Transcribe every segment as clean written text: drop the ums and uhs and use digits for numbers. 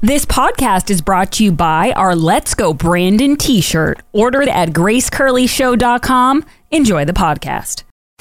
This podcast is brought to you by our Let's Go Brandon t-shirt. Ordered at gracecurleyshow.com. Enjoy the podcast.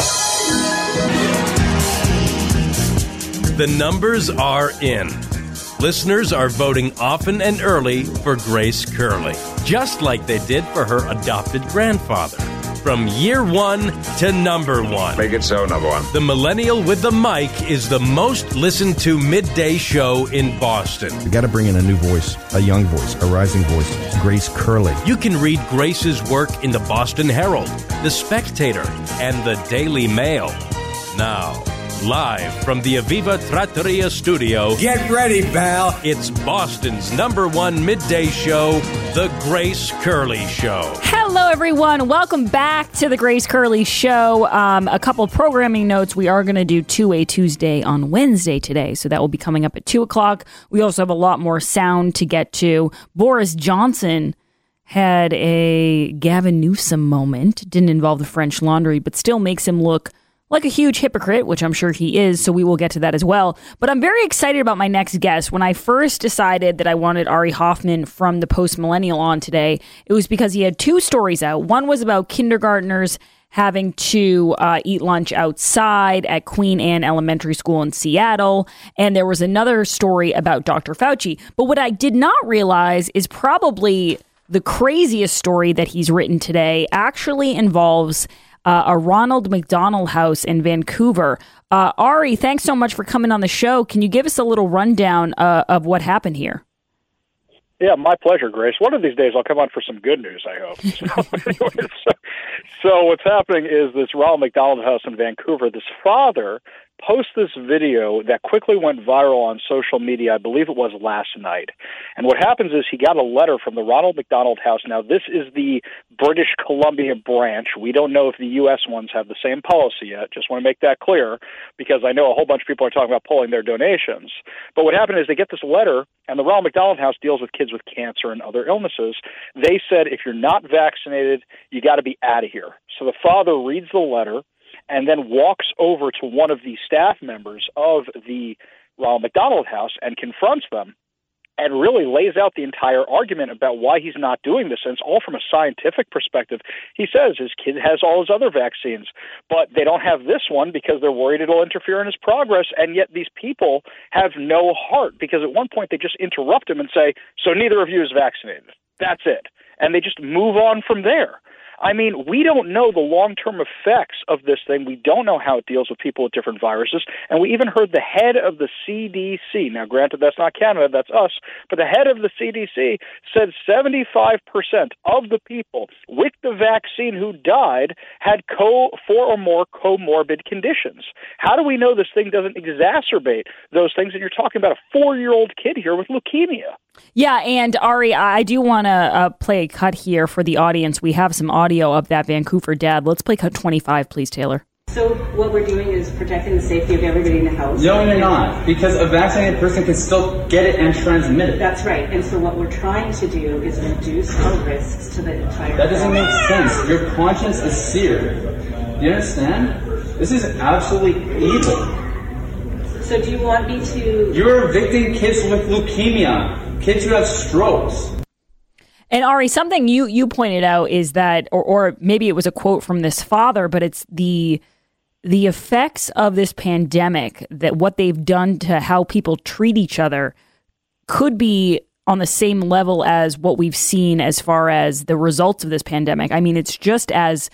The numbers are in. Listeners are voting often and early for Grace Curley, just like they did for her adopted grandfather. From year one to number one. Make it so, number one. The Millennial with the Mic is the most listened to midday show in Boston. We got to bring in a new voice, a young voice, a rising voice. It's Grace Curley. You can read Grace's work in the Boston Herald, The Spectator, and the Daily Mail. Now, live from the Aviva Trattoria studio. Get ready, pal. It's Boston's number one midday show, The Grace Curley Show. Hello, everyone. Welcome back to The Grace Curley Show. A couple programming notes. We are going to do 2A Tuesday on Wednesday today, so that will be coming up at 2 o'clock. We also have a lot more sound to get to. Boris Johnson had a Gavin Newsom moment. Didn't involve the French Laundry, but still makes him look like a huge hypocrite, which I'm sure he is, so we will get to that as well. But I'm very excited about my next guest. When I first decided that I wanted Ari Hoffman from the Post Millennial on today, it was because he had two stories out. One was about kindergartners having to eat lunch outside at Queen Anne Elementary School in Seattle. And there was another story about Dr. Fauci. But what I did not realize is probably the craziest story that he's written today actually involves a Ronald McDonald House in Vancouver. Ari, thanks so much for coming on the show. Can you give us a little rundown of what happened here? Yeah, my pleasure, Grace. One of these days I'll come on for some good news, I hope. So what's happening is this Ronald McDonald House in Vancouver, this father posts this video that quickly went viral on social media. I believe it was last night. And what happens is he got a letter from the Ronald McDonald House. Now, this is the British Columbia branch. We don't know if the U.S. ones have the same policy yet. Just want to make that clear, because I know a whole bunch of people are talking about pulling their donations. But what happened is they get this letter, and the Ronald McDonald House deals with kids with cancer and other illnesses. They said, if you're not vaccinated, you got to be out of here. So the father reads the letter and then walks over to one of the staff members of the Ronald McDonald House and confronts them and really lays out the entire argument about why he's not doing this. And it's all from a scientific perspective. He says his kid has all his other vaccines, but they don't have this one because they're worried it'll interfere in his progress. And yet these people have no heart, because at one point they just interrupt him and say, so neither of you is vaccinated. That's it. And they just move on from there. I mean, we don't know the long-term effects of this thing. We don't know how it deals with people with different viruses. And we even heard the head of the CDC, now granted that's not Canada, that's us, but the head of the CDC said 75% of the people with the vaccine who died had 4 or more comorbid conditions. How do we know this thing doesn't exacerbate those things? And you're talking about a 4-year-old kid here with leukemia. Yeah, and Ari, I do want to play a cut here for the audience. We have some audio of that Vancouver dad. Let's play cut 25, please, Taylor. So what we're doing is protecting the safety of everybody in the house. No, you're not, because a vaccinated person can still get it and transmit it. That's right. And so what we're trying to do is reduce our risks to the entire That doesn't make sense. Your conscience is seared. Do you understand? This is absolutely evil. So do you want me to... You're evicting kids with leukemia. Kids who have strokes. And Ari, something you pointed out is that, or maybe it was a quote from this father, but it's the effects of this pandemic, that what they've done to how people treat each other could be on the same level as what we've seen as far as the results of this pandemic. I mean, it's just as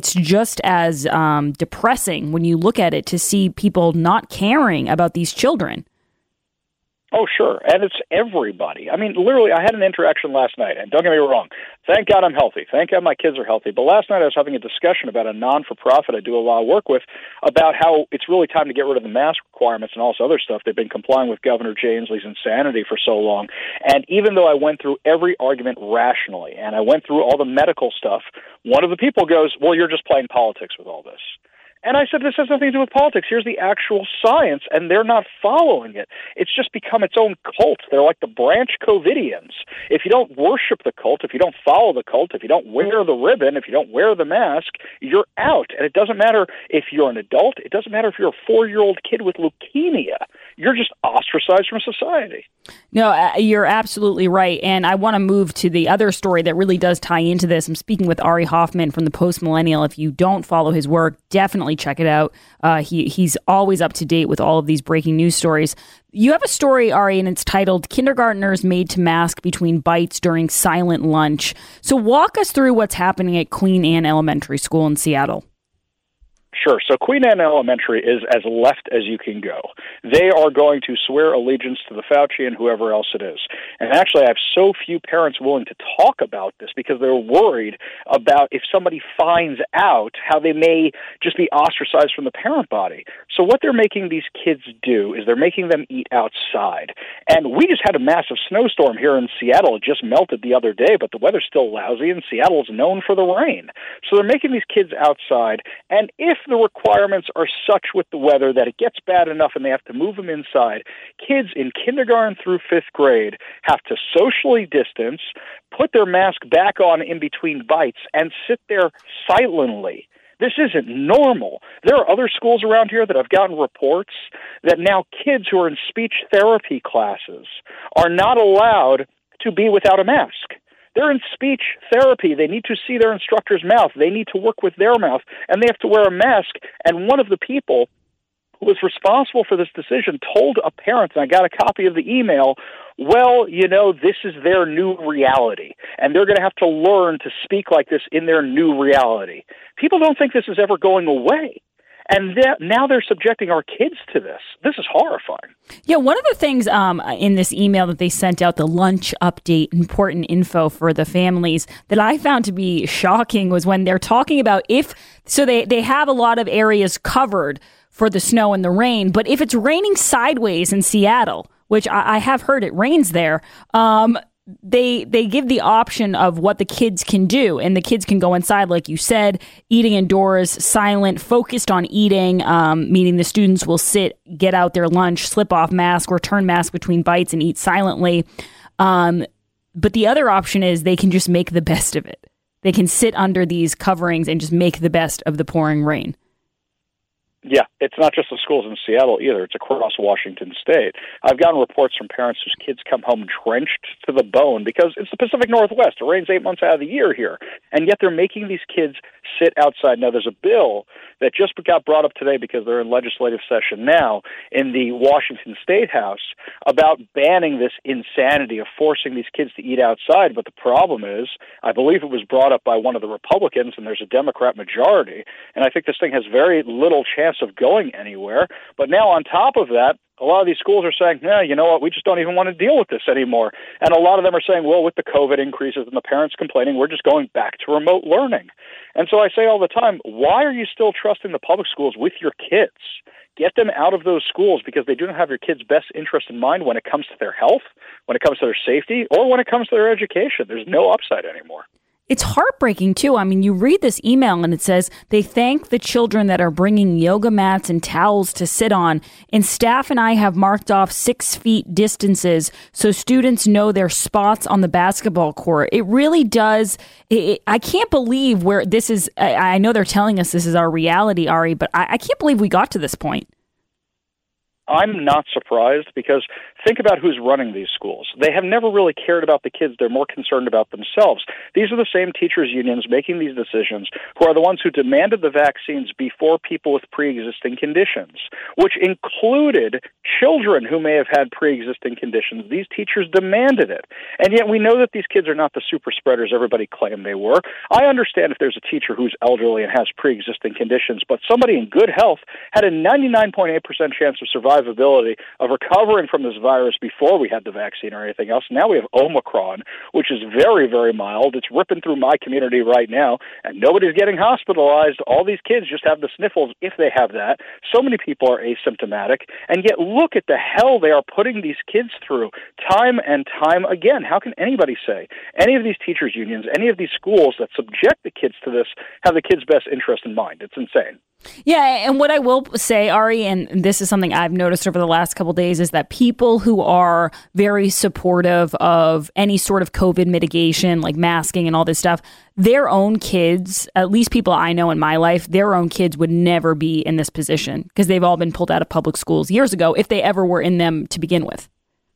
depressing when you look at it to see people not caring about these children. Oh, sure. And it's everybody. I mean, literally, I had an interaction last night, and don't get me wrong, thank God I'm healthy. Thank God my kids are healthy. But last night I was having a discussion about a non-for-profit I do a lot of work with about how it's really time to get rid of the mask requirements and all this other stuff. They've been complying with Governor Jay Inslee's insanity for so long. And even though I went through every argument rationally, and I went through all the medical stuff, one of the people goes, well, you're just playing politics with all this. And I said, this has nothing to do with politics. Here's the actual science, and they're not following it. It's just become its own cult. They're like the branch Covidians. If you don't worship the cult, if you don't follow the cult, if you don't wear the ribbon, if you don't wear the mask, you're out. And it doesn't matter if you're an adult. It doesn't matter if you're a 4-year-old kid with leukemia. you're just ostracized from society. No, you're absolutely right. And I want to move to the other story that really does tie into this. I'm speaking with Ari Hoffman from the Post Millennial. If you don't follow his work, definitely check it out. He's always up to date with all of these breaking news stories. You have a story, Ari, and it's titled Kindergartners Made to Mask Between Bites During Silent Lunch. So walk us through what's happening at Queen Anne Elementary School in Seattle. Sure. So Queen Anne Elementary is as left as you can go. They are going to swear allegiance to the Fauci and whoever else it is. And actually, I have so few parents willing to talk about this because they're worried about if somebody finds out how they may just be ostracized from the parent body. So what they're making these kids do is they're making them eat outside. And we just had a massive snowstorm here in Seattle. It just melted the other day, but the weather's still lousy, and Seattle is known for the rain. So they're making these kids outside, and if the requirements are such with the weather that it gets bad enough and they have to move them inside, kids in kindergarten through 5th grade have to socially distance, put their mask back on in between bites, and sit there silently. This isn't normal. There are other schools around here that have gotten reports that now kids who are in speech therapy classes are not allowed to be without a mask. They're in speech therapy. They need to see their instructor's mouth. They need to work with their mouth, and they have to wear a mask. And one of the people who was responsible for this decision told a parent, and I got a copy of the email, well, you know, this is their new reality, and they're going to have to learn to speak like this in their new reality. People don't think this is ever going away. And now they're subjecting our kids to this. This is horrifying. Yeah, one of the things in this email that they sent out, the lunch update, important info for the families, that I found to be shocking was when they're talking about they have a lot of areas covered for the snow and the rain, but if it's raining sideways in Seattle, which I have heard it rains there, they give the option of what the kids can do, and the kids can go inside, like you said, eating indoors, silent, focused on eating, meaning the students will sit, get out their lunch, slip off mask, or turn mask between bites and eat silently. But the other option is they can just make the best of it. They can sit under these coverings and just make the best of the pouring rain. Yeah, it's not just the schools in Seattle either. It's across Washington State. I've gotten reports from parents whose kids come home drenched to the bone because it's the Pacific Northwest. It rains 8 months out of the year here, and yet they're making these kids sit outside. Now, there's a bill that just got brought up today because they're in legislative session now in the Washington State House about banning this insanity of forcing these kids to eat outside. But the problem is, I believe it was brought up by one of the Republicans, and there's a Democrat majority, and I think this thing has very little chance of going anywhere. But now on top of that, a lot of these schools are saying, yeah, you know what, we just don't even want to deal with this anymore. And a lot of them are saying, well, with the COVID increases and the parents complaining, we're just going back to remote learning. And so I say all the time, why are you still trusting the public schools with your kids? Get them out of those schools because they do not have your kids' best interest in mind when it comes to their health, when it comes to their safety, or when it comes to their education. There's no upside anymore. It's heartbreaking, too. I mean, you read this email and it says they thank the children that are bringing yoga mats and towels to sit on. And staff and I have marked off 6 feet distances so students know their spots on the basketball court. It really does. I can't believe where this is. I know they're telling us this is our reality, Ari, but I can't believe we got to this point. I'm not surprised because think about who's running these schools. They have never really cared about the kids. They're more concerned about themselves. These are the same teachers' unions making these decisions who are the ones who demanded the vaccines before people with pre-existing conditions, which included children who may have had pre-existing conditions. These teachers demanded it. And yet we know that these kids are not the super spreaders everybody claimed they were. I understand if there's a teacher who's elderly and has pre-existing conditions, but somebody in good health had a 99.8% chance of survivability of recovering from this virus before we had the vaccine or anything else. Now we have Omicron, which is very, very mild. It's ripping through my community right now, and nobody's getting hospitalized. All these kids just have the sniffles if they have that. So many people are asymptomatic, and yet look at the hell they are putting these kids through time and time again. How can anybody say any of these teachers' unions, any of these schools that subject the kids to this have the kids' best interest in mind? It's insane. Yeah, and what I will say, Ari, and this is something I've noticed over the last couple of days, is that people who are very supportive of any sort of COVID mitigation, like masking and all this stuff, their own kids, at least people I know in my life, their own kids would never be in this position because they've all been pulled out of public schools years ago, if they ever were in them to begin with.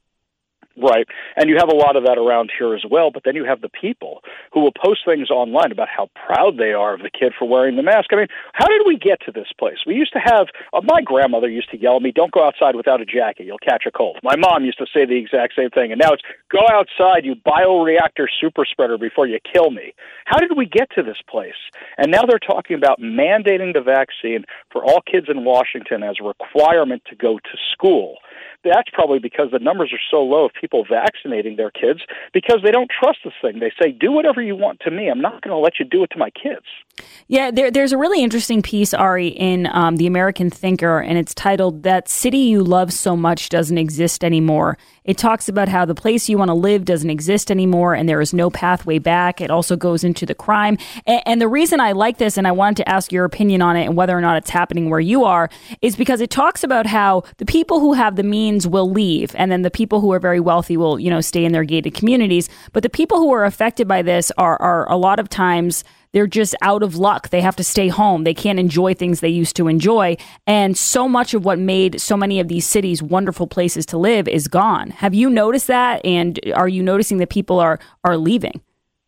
Right. And you have a lot of that around here as well, but then you have the people who will post things online about how proud they are of the kid for wearing the mask. I mean, how did we get to this place? We used to have, my grandmother used to yell at me, don't go outside without a jacket, you'll catch a cold. My mom used to say the exact same thing, and now it's, go outside, you bioreactor super spreader, before you kill me. How did we get to this place? And now they're talking about mandating the vaccine for all kids in Washington as a requirement to go to school. That's probably because the numbers are so low of people vaccinating their kids because they don't trust this thing. They say, do whatever you want to me. I'm not going to let you do it to my kids. Yeah, there's a really interesting piece, Ari, in The American Thinker, and it's titled, That City You Love So Much Doesn't Exist Anymore. It talks about how the place you want to live doesn't exist anymore and there is no pathway back. It also goes into the crime. And the reason I like this, and I wanted to ask your opinion on it and whether or not it's happening where you are, is because it talks about how the people who have the means will leave, and then the people who are very wealthy will, stay in their gated communities. But the people who are affected by this are a lot of times, they're just out of luck. They have to stay home. They can't enjoy things they used to enjoy. And so much of what made so many of these cities wonderful places to live is gone. Have you noticed that? And are you noticing that people are leaving?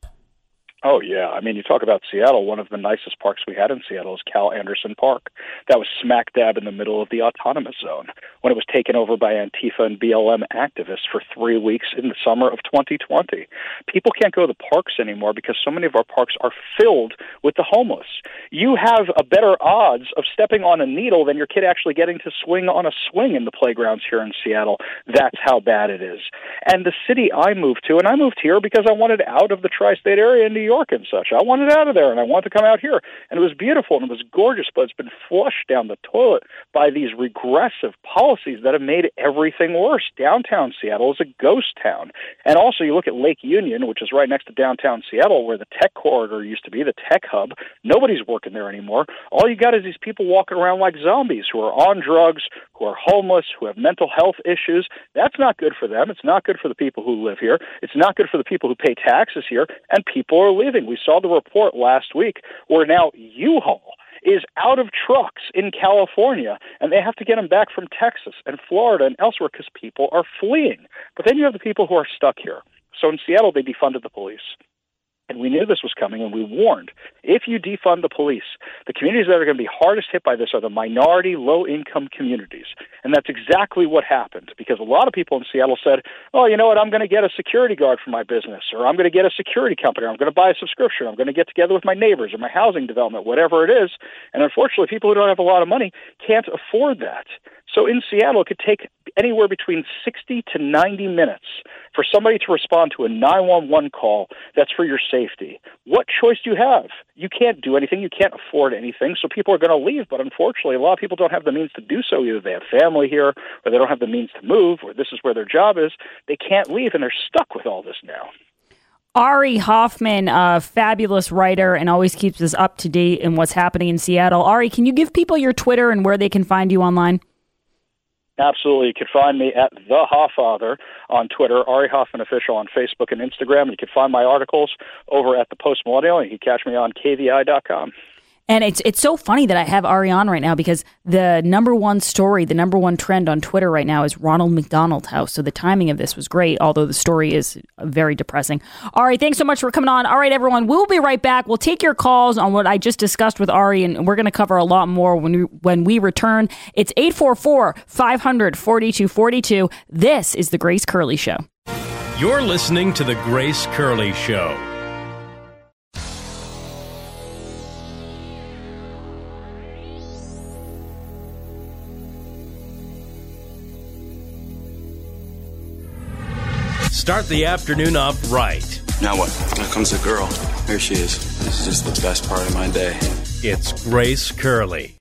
Oh, yeah. I mean, you talk about Seattle, one of the nicest parks we had in Seattle is Cal Anderson Park. That was smack dab in the middle of the autonomous zone when it was taken over by Antifa and BLM activists for 3 weeks in the summer of 2020. People can't go to the parks anymore because so many of our parks are filled with the homeless. You have a better odds of stepping on a needle than your kid actually getting to swing on a swing in the playgrounds here in Seattle. That's how bad it is. And the city I moved to, and I moved here because I wanted out of the tri-state area in New York and such. I wanted out of there, and I wanted to come out here. And it was beautiful, and it was gorgeous, but it's been flushed down the toilet by these regressive policies that have made everything worse. Downtown Seattle is a ghost town. And also, you look at Lake Union, which is right next to downtown Seattle, where the tech corridor used to be, the tech hub. Nobody's working there anymore. All you got is these people walking around like zombies who are on drugs, who are homeless, who have mental health issues. That's not good for them. It's not good for the people who live here. It's not good for the people who pay taxes here, and people are leaving. We saw the report last week where now U-Haul is out of trucks in California, and they have to get them back from Texas and Florida and elsewhere because people are fleeing. But then you have the people who are stuck here. So in Seattle, they defunded the police. And we knew this was coming, and we warned, if you defund the police, the communities that are going to be hardest hit by this are the minority, low-income communities. And that's exactly what happened, because a lot of people in Seattle said, oh, you know what, I'm going to get a security guard for my business, or I'm going to get a security company, or I'm going to buy a subscription, I'm going to get together with my neighbors or my housing development, whatever it is. And unfortunately, people who don't have a lot of money can't afford that. So in Seattle, it could take anywhere between 60 to 90 minutes for somebody to respond to a 911 call that's for your safety. What choice do you have? You can't do anything. You can't afford anything. So people are going to leave. But unfortunately, a lot of people don't have the means to do so. Either they have family here, or they don't have the means to move, or this is where their job is. They can't leave, and they're stuck with all this now. Ari Hoffman, a fabulous writer, and always keeps us up to date in what's happening in Seattle. Ari, can you give people your Twitter and where they can find you online? Absolutely. You can find me at The Hoffather on Twitter, Ari Hoffman Official on Facebook and Instagram. You can find my articles over at the Post Millennial, and you can catch me on KVI.com. And it's so funny that I have Ari on right now because the number one story, the number one trend on Twitter right now is Ronald McDonald House. So the timing of this was great, although the story is very depressing. Ari, thanks so much for coming on. All right, everyone, we'll be right back. We'll take your calls on what I just discussed with Ari, and we're going to cover a lot more when we return. It's 844-500-4242. This is The Grace Curley Show. You're listening to The Grace Curley Show. Start the afternoon off right. Now what? Here comes the girl. Here she is. This is just the best part of my day. It's Grace Curley.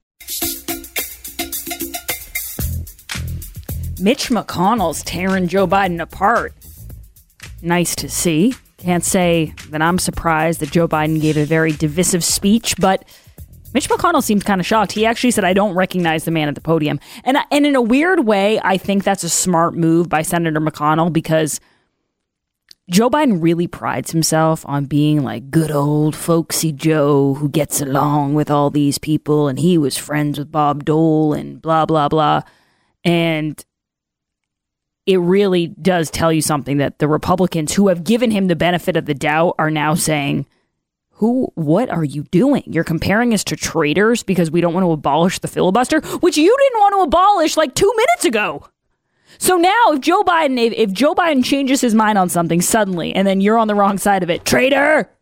Mitch McConnell's tearing Joe Biden apart. Nice to see. Can't say that I'm surprised that Joe Biden gave a very divisive speech, but Mitch McConnell seemed kind of shocked. He actually said, I don't recognize the man at the podium. And in a weird way, I think that's a smart move by Senator McConnell because Joe Biden really prides himself on being like good old folksy Joe who gets along with all these people. And he was friends with Bob Dole and blah, blah, blah. And it really does tell you something that the Republicans who have given him the benefit of the doubt are now saying, what are you doing? You're comparing us to traitors because we don't want to abolish the filibuster, which you didn't want to abolish like 2 minutes ago. So now if Joe Biden changes his mind on something suddenly and then you're on the wrong side of it, traitor,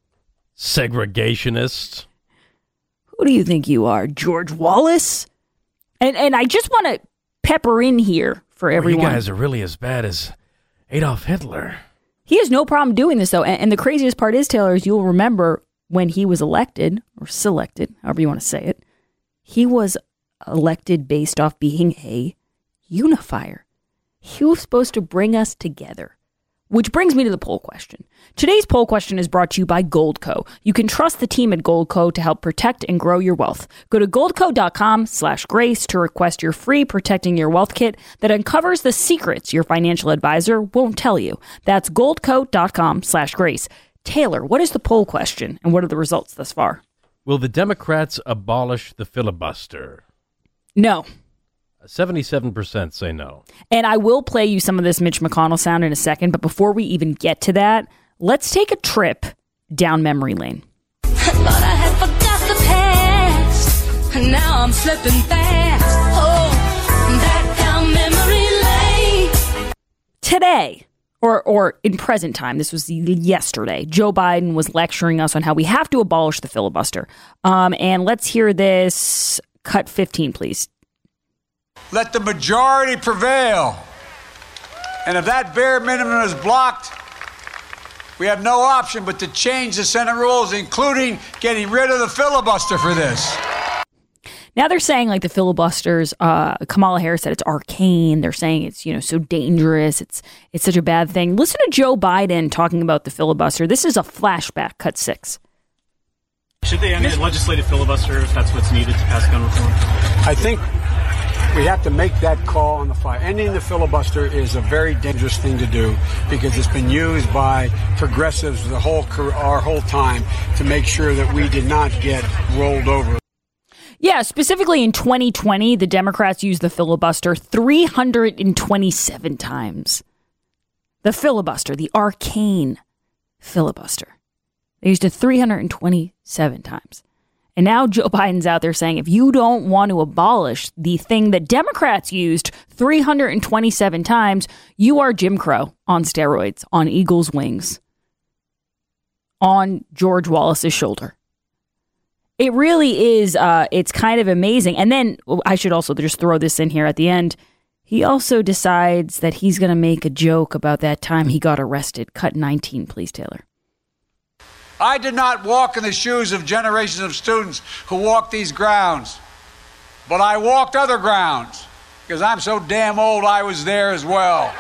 segregationists. Who do you think you are, George Wallace? And I just want to pepper in here for everyone. You guys are really as bad as Adolf Hitler. He has no problem doing this, though. And the craziest part is, Taylor, is you'll remember when he was elected, or selected, however you want to say it, he was elected based off being a unifier. He was supposed to bring us together. Which brings me to the poll question. Today's poll question is brought to you by Goldco. You can trust the team at Goldco to help protect and grow your wealth. Go to goldco.com/grace to request your free Protecting Your Wealth kit that uncovers the secrets your financial advisor won't tell you. That's goldco.com/grace. Taylor, what is the poll question and what are the results thus far? Will the Democrats abolish the filibuster? No. 77% say no. And I will play you some of this Mitch McConnell sound in a second, but before we even get to that, let's take a trip down memory lane. Thought I had forgot the past, and now I'm slipping fast. Oh, back down memory lane. Today, or in present time, this was yesterday, Joe Biden was lecturing us on how we have to abolish the filibuster. And let's hear this. Cut 15, please. Let the majority prevail. And if that bare minimum is blocked, we have no option but to change the Senate rules, including getting rid of the filibuster for this. Now they're saying like the filibusters, Kamala Harris said it's arcane. They're saying it's, so dangerous. It's such a bad thing. Listen to Joe Biden talking about the filibuster. This is a flashback, cut 6. Should they end the legislative filibuster if that's what's needed to pass gun reform? I think we have to make that call on the fly. Ending the filibuster is a very dangerous thing to do because it's been used by progressives our whole time to make sure that we did not get rolled over. Yeah, specifically in 2020, the Democrats used the filibuster 327 times. The filibuster, the arcane filibuster. They used it 327 times. And now Joe Biden's out there saying, if you don't want to abolish the thing that Democrats used 327 times, you are Jim Crow on steroids, on eagle's wings, on George Wallace's shoulder. It really is, it's kind of amazing. And then I should also just throw this in here at the end. He also decides that he's going to make a joke about that time he got arrested. Cut 19, please, Taylor. I did not walk in the shoes of generations of students who walked these grounds, but I walked other grounds because I'm so damn old I was there as well.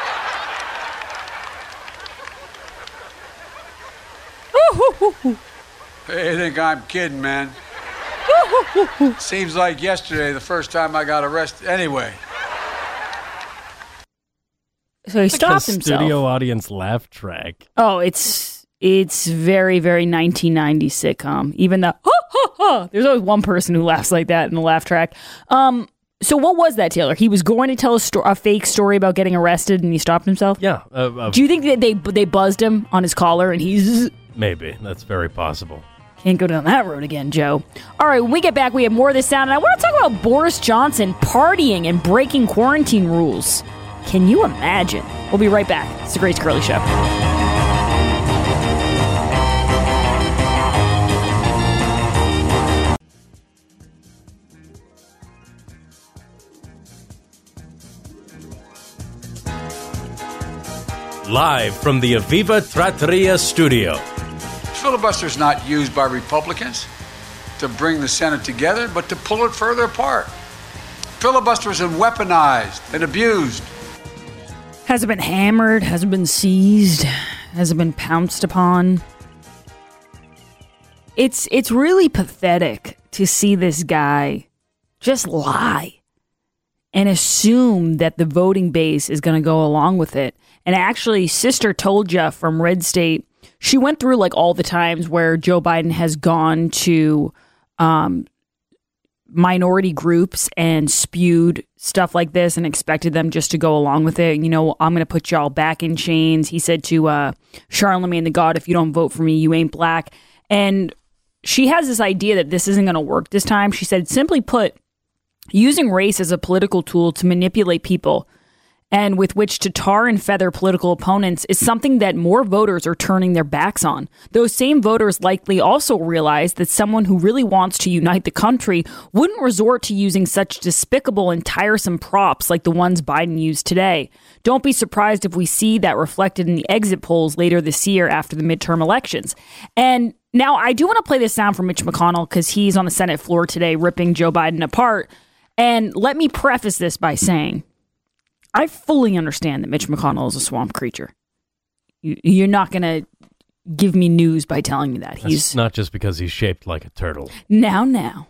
Hey, I think I'm kidding, man. Seems like yesterday, the first time I got arrested. Anyway. So he stopped himself. Studio audience laugh track. Oh, it's very, very 1990s sitcom. Even the there's always one person who laughs like that in the laugh track. So what was that, Taylor? He was going to tell a fake story about getting arrested and he stopped himself? Yeah. Do you think that they buzzed him on his collar and he's... Maybe. That's very possible. Can't go down that road again, Joe. All right, when we get back, we have more of this sound. And I want to talk about Boris Johnson partying and breaking quarantine rules. Can you imagine? We'll be right back. It's the Grace Curley Show. Live from the Aviva Trattoria studio. Filibuster is not used by Republicans to bring the Senate together, but to pull it further apart. Filibuster is weaponized and abused. Has it been hammered? Has it been seized? Has it been pounced upon? It's really pathetic to see this guy just lie and assume that the voting base is going to go along with it. And actually, Sister Tolja from Red State, she went through like all the times where Joe Biden has gone to minority groups and spewed stuff like this and expected them just to go along with it. You know, I'm going to put y'all back in chains. He said to Charlemagne the God, if you don't vote for me, you ain't black. And she has this idea that this isn't going to work this time. She said, simply put, using race as a political tool to manipulate people and with which to tar and feather political opponents is something that more voters are turning their backs on. Those same voters likely also realize that someone who really wants to unite the country wouldn't resort to using such despicable and tiresome props like the ones Biden used today. Don't be surprised if we see that reflected in the exit polls later this year after the midterm elections. And now I do want to play this sound from Mitch McConnell because he's on the Senate floor today ripping Joe Biden apart. And let me preface this by saying, I fully understand that Mitch McConnell is a swamp creature. You're not going to give me news by telling me that. He's not just because he's shaped like a turtle. Now.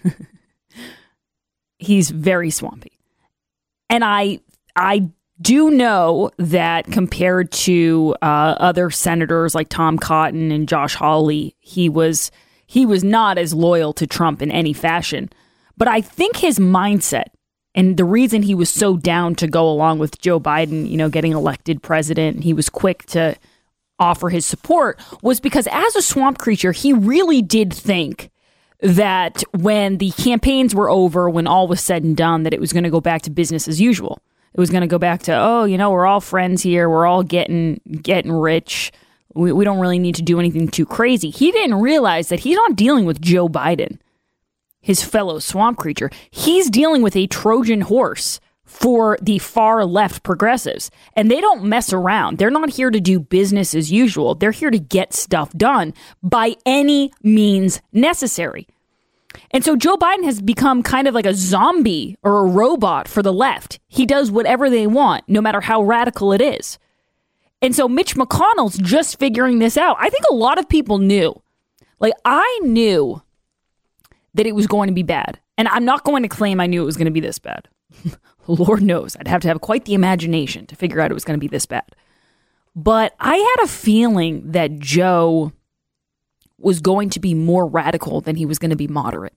He's very swampy. And I do know that compared to other senators like Tom Cotton and Josh Hawley, he was not as loyal to Trump in any fashion. But I think his mindset and the reason he was so down to go along with Joe Biden, you know, getting elected president, and he was quick to offer his support, was because as a swamp creature, he really did think that when the campaigns were over, when all was said and done, that it was going to go back to business as usual. It was going to go back to, oh, you know, we're all friends here. We're all getting rich. We don't really need to do anything too crazy. He didn't realize that he's not dealing with Joe Biden, his fellow swamp creature. He's dealing with a Trojan horse for the far left progressives. And they don't mess around. They're not here to do business as usual. They're here to get stuff done by any means necessary. And so Joe Biden has become kind of like a zombie or a robot for the left. He does whatever they want, no matter how radical it is. And so Mitch McConnell's just figuring this out. I think a lot of people knew. Like, I knew that it was going to be bad. And I'm not going to claim I knew it was going to be this bad. Lord knows. I'd have to have quite the imagination to figure out it was going to be this bad. But I had a feeling that Joe was going to be more radical than he was going to be moderate.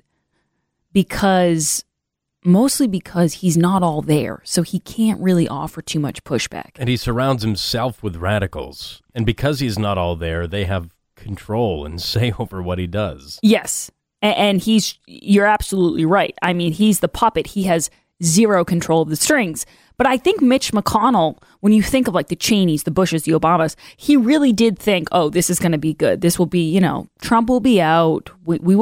Mostly because he's not all there. So he can't really offer too much pushback. And he surrounds himself with radicals. And because he's not all there, they have control and say over what he does. Yes. And you're absolutely right. I mean, he's the puppet. He has zero control of the strings. But I think Mitch McConnell, when you think of like the Cheneys, the Bushes, the Obamas, he really did think, oh, this is going to be good. This will be, you know, Trump will be out. We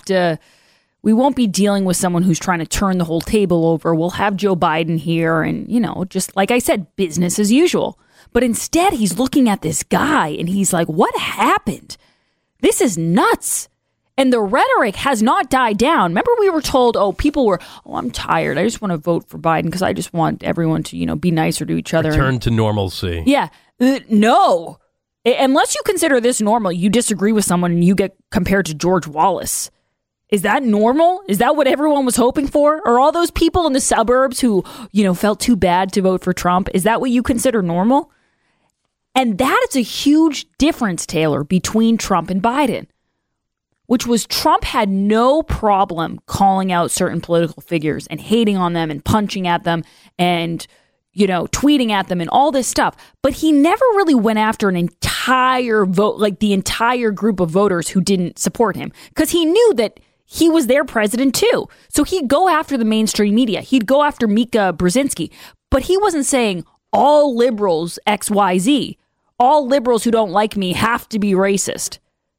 won't be dealing with someone who's trying to turn the whole table over. We'll have Joe Biden here and, you know, just like I said, business as usual. But instead, he's looking at this guy and he's like, what happened? This is nuts. And the rhetoric has not died down. Remember, we were told, I'm tired. I just want to vote for Biden because I just want everyone to, you know, be nicer to each other. Return to normalcy. Yeah. No. Unless you consider this normal, you disagree with someone and you get compared to George Wallace. Is that normal? Is that what everyone was hoping for? Are all those people in the suburbs who, you know, felt too bad to vote for Trump, is that what you consider normal? And that is a huge difference, Taylor, between Trump and Biden. Which was Trump had no problem calling out certain political figures and hating on them and punching at them and, you know, tweeting at them and all this stuff. But he never really went after an entire vote, like the entire group of voters who didn't support him, because he knew that he was their president too. So he'd go after the mainstream media. He'd go after Mika Brzezinski. But he wasn't saying all liberals XYZ. All liberals who don't like me have to be racist.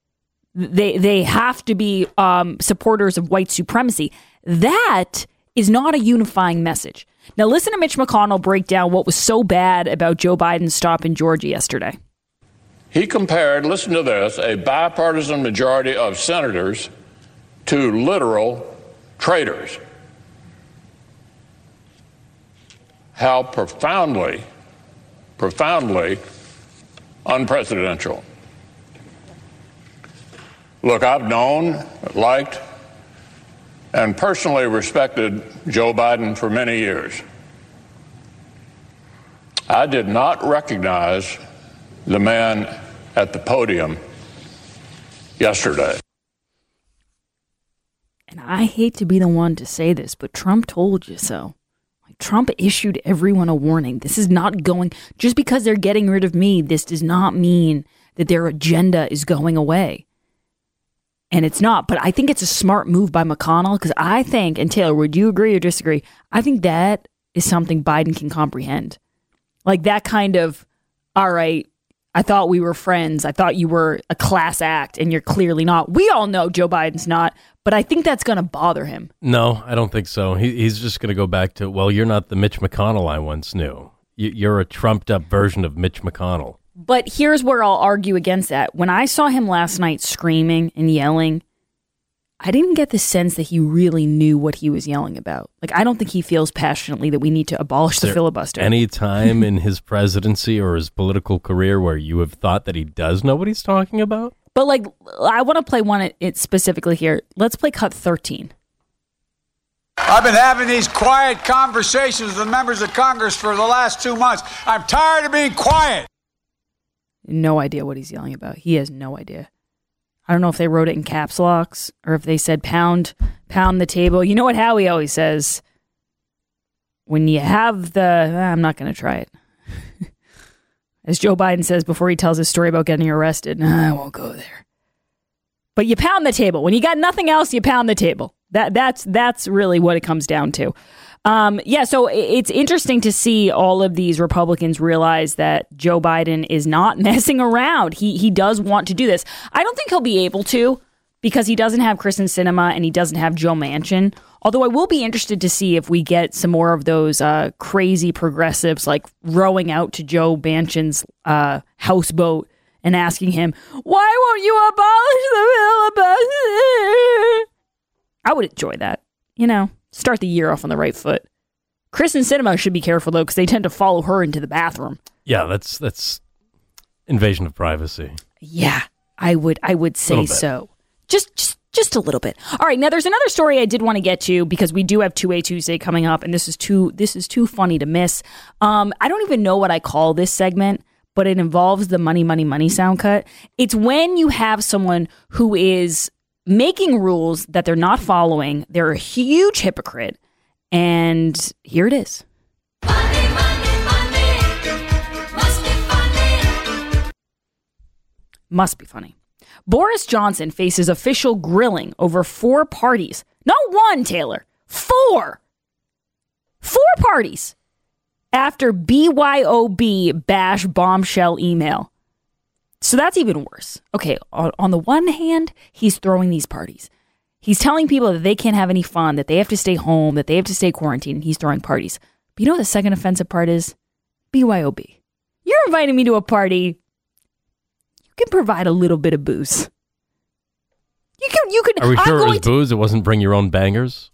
They have to be supporters of white supremacy. That is not a unifying message. Now listen to Mitch McConnell break down what was so bad about Joe Biden's stop in Georgia yesterday. He compared, listen to this, a bipartisan majority of senators to literal traitors. How profoundly unprecedented. Look, I've known, liked and personally respected Joe Biden for many years. I did not recognize the man at the podium yesterday. And I hate to be the one to say this, but Trump told you so. Like, Trump issued everyone a warning. This is not going, just because they're getting rid of me, this does not mean that their agenda is going away. And it's not, but I think it's a smart move by McConnell, because I think, and Taylor, would you agree or disagree? I think that is something Biden can comprehend. Like that kind of, all right, I thought we were friends. I thought you were a class act, and you're clearly not. We all know Joe Biden's not, but I think that's going to bother him. No, I don't think so. He's just going to go back to, well, you're not the Mitch McConnell I once knew. You're a trumped-up version of Mitch McConnell. But here's where I'll argue against that. When I saw him last night screaming and yelling, I didn't get the sense that he really knew what he was yelling about. Like, I don't think he feels passionately that we need to abolish the filibuster. Any time in his presidency or his political career where you have thought that he does know what he's talking about? But, like, I want to play one specifically here. Let's play cut 13. I've been having these quiet conversations with the members of Congress for the last 2 months. I'm tired of being quiet. No idea what he's yelling about. He has no idea. I don't know if they wrote it in caps locks or if they said pound the table. You know what Howie always says? When you have I'm not going to try it. As Joe Biden says before he tells his story about getting arrested, I won't go there. But you pound the table. When you got nothing else, you pound the table. That's really what it comes down to. So it's interesting to see all of these Republicans realize that Joe Biden is not messing around. He does want to do this. I don't think he'll be able to, because he doesn't have Kyrsten Sinema and he doesn't have Joe Manchin. Although I will be interested to see if we get some more of those crazy progressives like rowing out to Joe Manchin's houseboat and asking him, why won't you abolish the filibuster? I would enjoy that. Start the year off on the right foot. Kyrsten Sinema should be careful, though, because they tend to follow her into the bathroom. Yeah, that's invasion of privacy. Yeah, I would say so. Just a little bit. All right, now there's another story I did want to get to, because we do have 2A Tuesday coming up, and this is too funny to miss. I don't even know what I call this segment, but it involves the money, money, money sound cut. It's when you have someone who is making rules that they're not following. They're a huge hypocrite. And here it is. Money, money, money. Must be funny. Must be funny. Boris Johnson faces official grilling over 4 parties. Not one, Taylor. 4. 4 parties. After BYOB bash bombshell email. So that's even worse. Okay, on the one hand, he's throwing these parties. He's telling people that they can't have any fun, that they have to stay home, that they have to stay quarantined, and he's throwing parties. But you know what the second offensive part is? BYOB. You're inviting me to a party. You can provide a little bit of booze. You can. Are we sure it was booze? It wasn't bring your own bangers?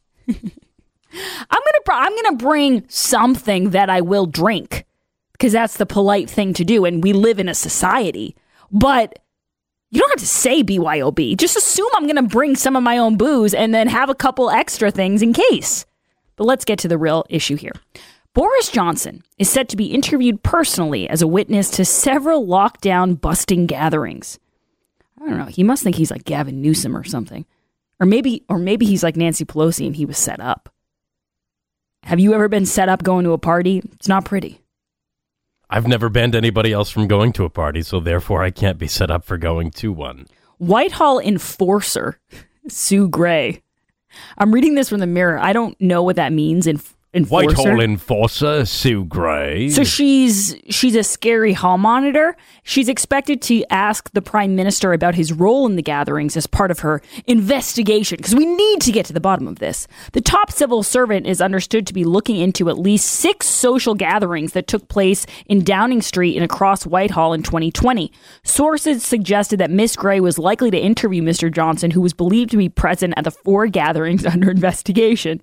I'm gonna bring something that I will drink, because that's the polite thing to do, and we live in a society. But you don't have to say BYOB. Just assume I'm going to bring some of my own booze and then have a couple extra things in case. But let's get to the real issue here. Boris Johnson is set to be interviewed personally as a witness to several lockdown busting gatherings. I don't know. He must think he's like Gavin Newsom or something. Or maybe he's like Nancy Pelosi and he was set up. Have you ever been set up going to a party? It's not pretty. I've never banned anybody else from going to a party, so therefore I can't be set up for going to one. Whitehall enforcer, Sue Gray. I'm reading this from the Mirror. I don't know what that means. Enforcer. Whitehall enforcer, Sue Gray. So she's a scary hall monitor. She's expected to ask the prime minister about his role in the gatherings as part of her investigation, because we need to get to the bottom of this. The top civil servant is understood to be looking into at least 6 social gatherings that took place in Downing Street and across Whitehall in 2020. Sources suggested that Miss Gray was likely to interview Mr. Johnson, who was believed to be present at the 4 gatherings under investigation.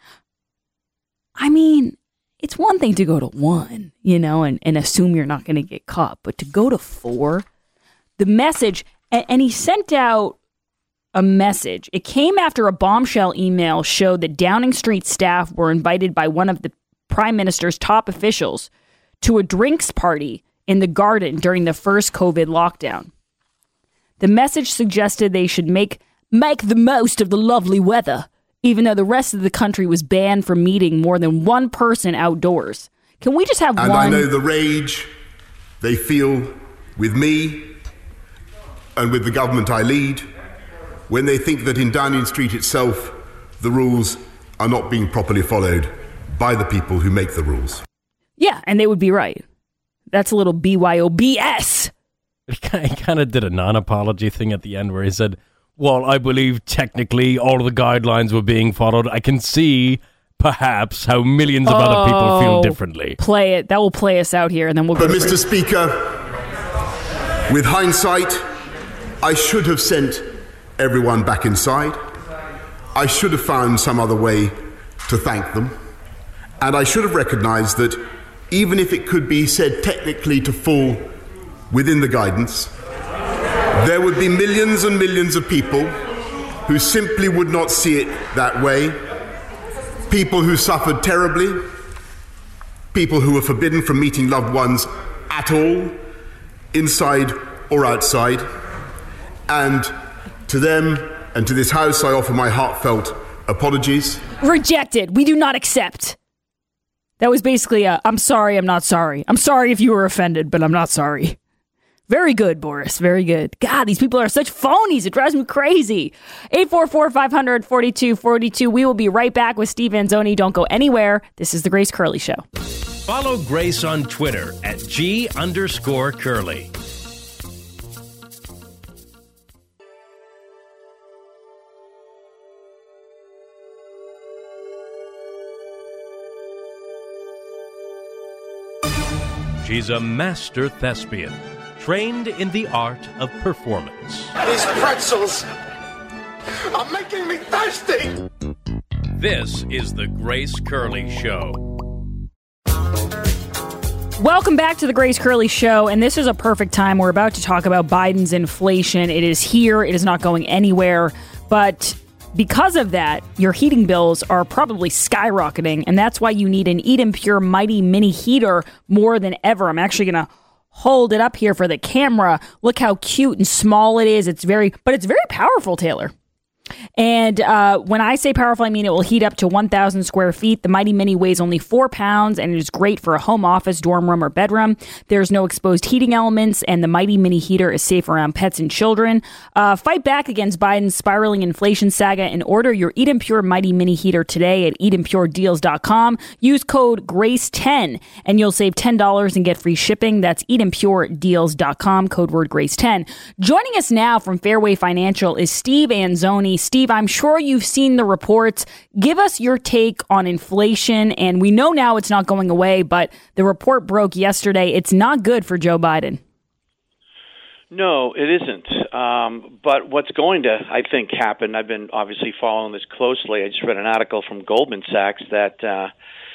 I mean, it's one thing to go to 1, and assume you're not going to get caught. But to go to 4, the message, and he sent out a message. It came after a bombshell email showed that Downing Street staff were invited by one of the Prime Minister's top officials to a drinks party in the garden during the first COVID lockdown. The message suggested they should make the most of the lovely weather, even though the rest of the country was banned from meeting more than one person outdoors. Can we just have and one? I know the rage they feel with me and with the government I lead when they think that in Downing Street itself, the rules are not being properly followed by the people who make the rules. Yeah, and they would be right. That's a little BYOBS. He kind of did a non-apology thing at the end where he said, well, I believe technically all of the guidelines were being followed. I can see perhaps how millions of other people feel differently. Play it. That will play us out here, and then we'll go. But Mr. Speaker, with hindsight, I should have sent everyone back inside. I should have found some other way to thank them. And I should have recognised that even if it could be said technically to fall within the guidance, there would be millions and millions of people who simply would not see it that way. People who suffered terribly, people who were forbidden from meeting loved ones at all, inside or outside. And to them and to this House, I offer my heartfelt apologies. Rejected. We do not accept. That was basically I'm sorry, I'm not sorry. I'm sorry if you were offended, but I'm not sorry. Very good, Boris. Very good. God, these people are such phonies. It drives me crazy. 844-500-4242. We will be right back with Steve Anzoni. Don't go anywhere. This is The Grace Curley Show. Follow Grace on Twitter at @G_Curley. She's a master thespian, trained in the art of performance. These pretzels are making me thirsty. This is The Grace Curley Show. Welcome back to The Grace Curley Show, and this is a perfect time. We're about to talk about Biden's inflation. It is here. It is not going anywhere. But because of that, your heating bills are probably skyrocketing, and that's why you need an Eden Pure Mighty Mini Heater more than ever. I'm actually going to hold it up here for the camera. Look how cute and small it is. It's very powerful, Taylor. And when I say powerful, I mean it will heat up to 1,000 square feet. The Mighty Mini weighs only 4 pounds, and it is great for a home office, dorm room, or bedroom. There's no exposed heating elements, and the Mighty Mini heater is safe around pets and children. Fight back against Biden's spiraling inflation saga and order your Eden Pure Mighty Mini heater today at EdenPureDeals.com. Use code GRACE10, and you'll save $10 and get free shipping. That's EdenPureDeals.com, code word GRACE10. Joining us now from Fairway Financial is Steve Anzoni. Steve, I'm sure you've seen the reports. Give us your take on inflation. And we know now it's not going away, but the report broke yesterday. It's not good for Joe Biden. No, it isn't. But what's going to, I think, happen, I've been obviously following this closely. I just read an article from Goldman Sachs that the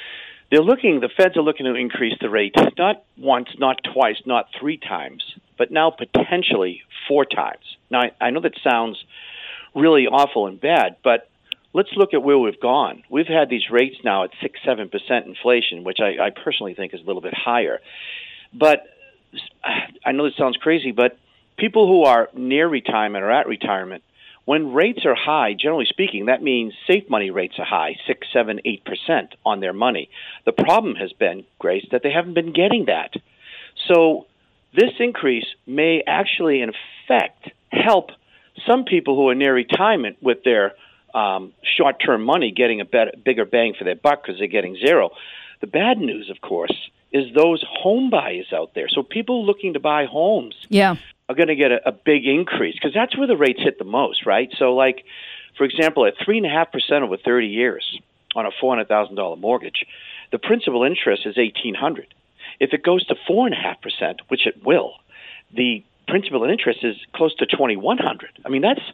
Feds are looking to increase the rate, not once, not twice, not 3 times, but now potentially 4 times. Now, I know that sounds really awful and bad, but let's look at where we've gone. We've had these rates now at 6-7% inflation, which I personally think is a little bit higher. But I know this sounds crazy, but people who are near retirement or at retirement, when rates are high, generally speaking, that means safe money rates are high, 6, 7, 8% on their money. The problem has been, Grace, that they haven't been getting that. So this increase may actually, in effect, help some people who are near retirement with their short-term money getting a bigger bang for their buck because they're getting zero. The bad news, of course, is those home buyers out there. So people looking to buy homes are going to get a big increase because that's where the rates hit the most, right? So, like, for example, at 3.5% over 30 years on a $400,000 mortgage, the principal interest is $1,800. If it goes to 4.5%, which it will, the principal and interest is close to $2,100. I mean, that's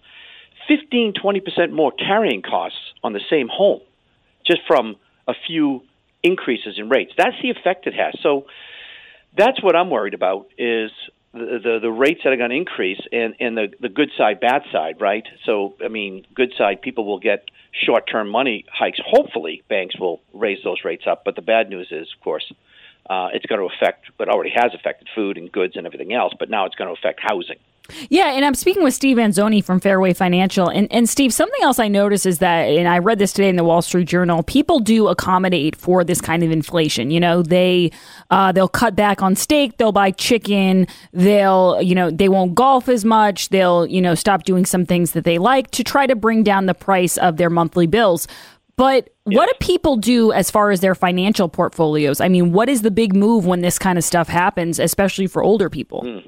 15-20% more carrying costs on the same home just from a few increases in rates. That's the effect it has. So that's what I'm worried about is the rates that are going to increase and the good side, bad side, right? So, I mean, good side, people will get short-term money hikes. Hopefully, banks will raise those rates up. But the bad news is, of course, it's going to affect, but already has affected food and goods and everything else, but now it's going to affect housing. Yeah, and I'm speaking with Steve Anzoni from Fairway Financial. And Steve, something else I noticed is that, and I read this today in the Wall Street Journal, people do accommodate for this kind of inflation. You know, they'll cut back on steak, they'll buy chicken, they won't golf as much, they'll, stop doing some things that they like to try to bring down the price of their monthly bills. But what do people do as far as their financial portfolios? I mean, what is the big move when this kind of stuff happens, especially for older people?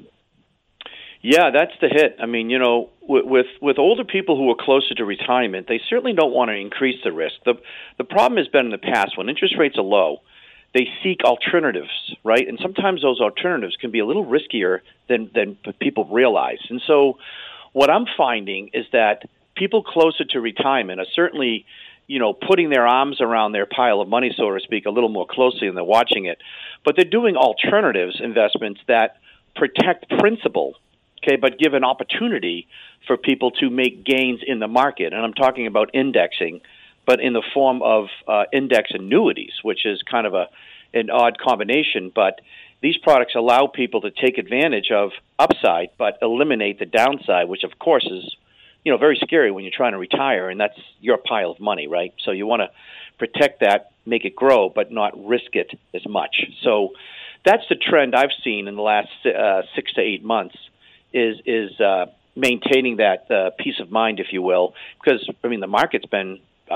Yeah, that's the hit. I mean, with older people who are closer to retirement, they certainly don't want to increase the risk. The problem has been in the past, when interest rates are low, they seek alternatives, right? And sometimes those alternatives can be a little riskier than people realize. And so what I'm finding is that people closer to retirement are certainly putting their arms around their pile of money, so to speak, a little more closely, and they're watching it. But they're doing alternatives investments that protect principal, okay, but give an opportunity for people to make gains in the market. And I'm talking about indexing, but in the form of index annuities, which is kind of an odd combination. But these products allow people to take advantage of upside, but eliminate the downside, which, of course, is very scary when you're trying to retire, and that's your pile of money, right? So you want to protect that, make it grow, but not risk it as much. So that's the trend I've seen in the last 6 to 8 months is maintaining that peace of mind, if you will, because, I mean, the market's been,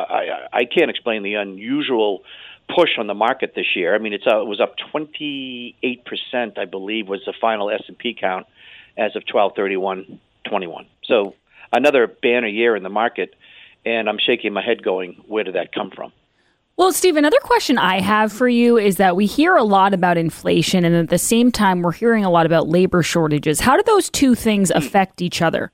I can't explain the unusual push on the market this year. I mean, it was up 28%, I believe, was the final S&P count as of 12/31/21. So another banner year in the market, and I'm shaking my head going, where did that come from? Well, Steve, another question I have for you is that we hear a lot about inflation, and at the same time, we're hearing a lot about labor shortages. How do those two things affect each other?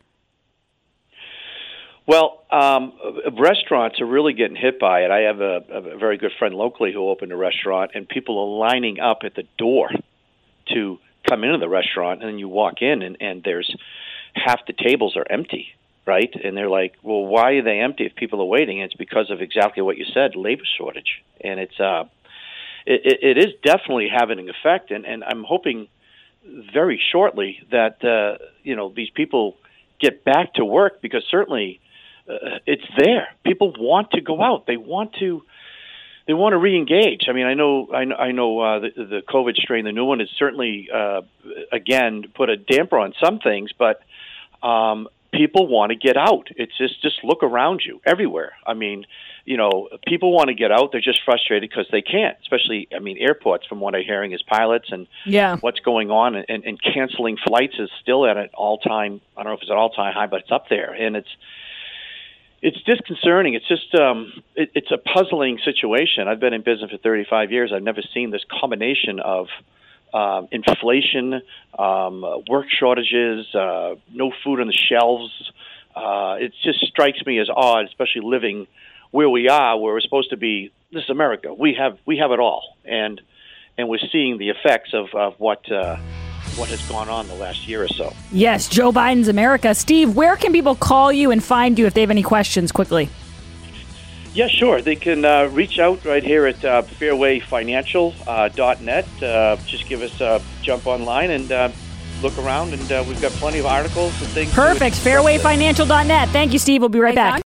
Well, restaurants are really getting hit by it. I have a very good friend locally who opened a restaurant, and people are lining up at the door to come into the restaurant, and then you walk in, and there's half the tables are empty. Right? And they're like, well, why are they empty if people are waiting? And it's because of exactly what you said, labor shortage. And it is definitely having an effect. And I'm hoping very shortly that, these people get back to work, because certainly it's there. People want to go out. They want to re-engage. I mean, I know the COVID strain, the new one, has certainly, again, put a damper on some things, but people want to get out. It's just look around you everywhere. I mean, people want to get out. They're just frustrated because they can't, especially, I mean, airports, from what I'm hearing, is pilots and what's going on, and canceling flights is still at an all-time, I don't know if it's an all-time high, but it's up there. And it's disconcerting. It's just, it's a puzzling situation. I've been in business for 35 years. I've never seen this combination of inflation, work shortages, no food on the shelves. It just strikes me as odd, especially living where we are, where we're supposed to be. This is America. We have it all, and we're seeing the effects of what has gone on the last year or so. Yes, Joe Biden's America. Steve, where can people call you and find you if they have any questions? Quickly. Yeah, sure. They can reach out right here at fairwayfinancial.net. Just give us a jump online and look around, and we've got plenty of articles and things. Perfect. Fairwayfinancial.net. Thank you, Steve. We'll be right back.